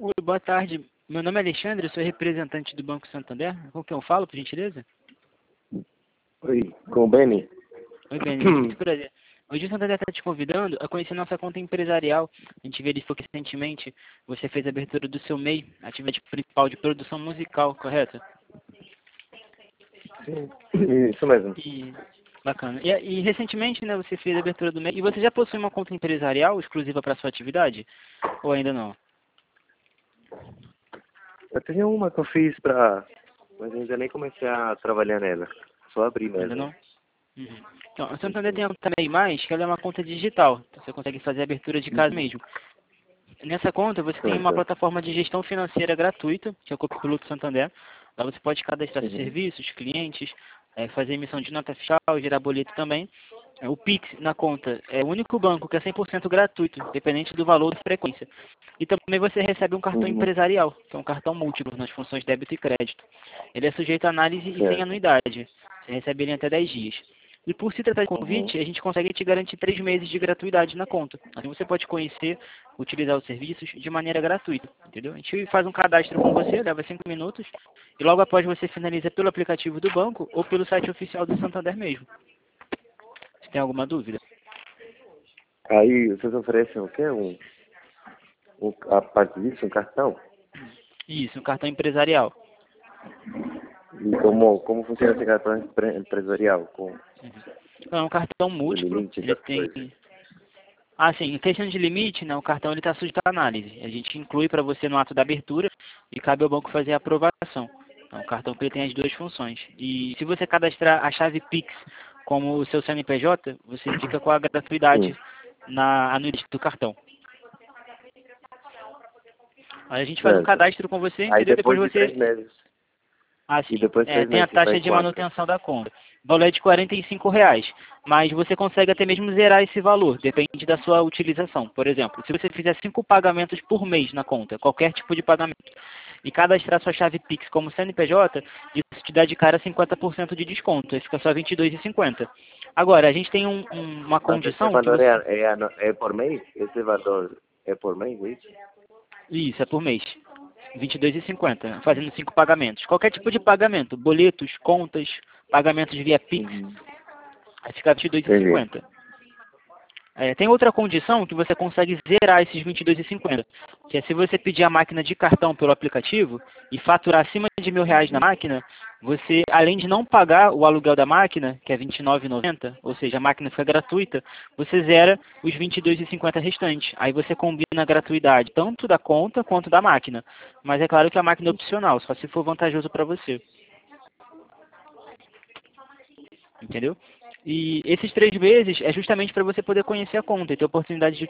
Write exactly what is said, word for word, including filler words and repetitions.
Oi, boa tarde. Meu nome é Alexandre, eu sou representante do Banco Santander. Com quem eu falo, por gentileza? Oi, com o Benny? Oi, Benny, muito prazer. Hoje o Santander está te convidando a conhecer nossa conta empresarial. A gente verificou que recentemente você fez a abertura do seu M E I, atividade principal de produção musical, correto? Sim, isso mesmo. E, bacana. E, e recentemente, né, você fez a abertura do M E I. E você já possui uma conta empresarial exclusiva para sua atividade? Ou ainda não? Eu tenho uma que eu fiz pra... Mas ainda nem comecei a trabalhar nela. Só abri Ainda mesmo. não? Uhum. Então, o Santander tem a conta M E I mais, que ela é uma conta digital. Então, você consegue fazer a abertura de casa mesmo. Nessa conta, você tem uma Certo. plataforma de gestão financeira gratuita, que é o Copiloto Santander. Lá você pode cadastrar seus Uhum. serviços, clientes, eh, fazer emissão de nota fiscal, gerar boleto também. Eh, O Pix na conta é o único banco que é cem por cento gratuito, independente do valor e frequência. E também você recebe um cartão Uhum. empresarial, que é um cartão múltiplo nas funções débito e crédito. Ele é sujeito a análise e sem Certo. anuidade. Você recebe ele em até dez dias. E por se tratar de Uhum. convite, a gente consegue te garantir três meses de gratuidade na conta. Assim você pode conhecer, utilizar os serviços de maneira gratuita, entendeu? A gente faz um cadastro com você, leva cinco minutos, e logo após você finaliza pelo aplicativo do banco ou pelo site oficial do Santander mesmo. Você tem alguma dúvida? Aí vocês oferecem o quê? Um, um, a parte disso, um cartão? Isso, um cartão empresarial. E como, como funciona esse cartão empre- empresarial? Com É um cartão o múltiplo, limite ele das tem... coisas? Ah, sim, em questão de limite, né, o cartão está sujeito à análise. A gente inclui para você no ato da abertura e cabe ao banco fazer a aprovação. Então, o cartão que ele tem as duas funções. E se você cadastrar a chave Pix como o seu C N P J, você fica com a Sim. gratuidade na anuidade do cartão. Aí a gente faz um Certo. cadastro com você, Aí entendeu? Depois depois de três você... meses. Ah, E sim. depois de É, três tem a meses vai taxa de quanto? manutenção da conta. O valor é de quarenta e cinco reais. Mas você consegue até mesmo zerar esse valor, depende da sua utilização. Por exemplo, se você fizer cinco pagamentos por mês na conta, qualquer tipo de pagamento, e cadastrar sua chave Pix como C N P J, isso te dá de cara cinquenta por cento de desconto. Aí fica só vinte e dois reais e cinquenta centavos. Agora, a gente tem um, um, uma Mas esse condição que valor você... é, é, ano- é por mês? Esse valor é por mês, é isso? Isso, é por mês. vinte e dois reais e cinquenta centavos, fazendo cinco pagamentos. Qualquer tipo de pagamento, boletos, contas, pagamentos via Pix, Uhum. aí fica vinte e dois reais e Entendi. cinquenta. É, tem outra condição que você consegue zerar esses vinte e dois reais e cinquenta, que é se você pedir a máquina de cartão pelo aplicativo e faturar acima de mil reais na Uhum. máquina, você, além de não pagar o aluguel da máquina, que é vinte e nove reais e noventa centavos, ou seja, a máquina fica gratuita, você zera os vinte e dois reais e cinquenta restantes. Aí você combina a gratuidade tanto da conta quanto da máquina. Mas é claro que a máquina é opcional, só se for vantajoso para você. Entendeu? E esses três meses é justamente para você poder conhecer a conta e ter a oportunidade de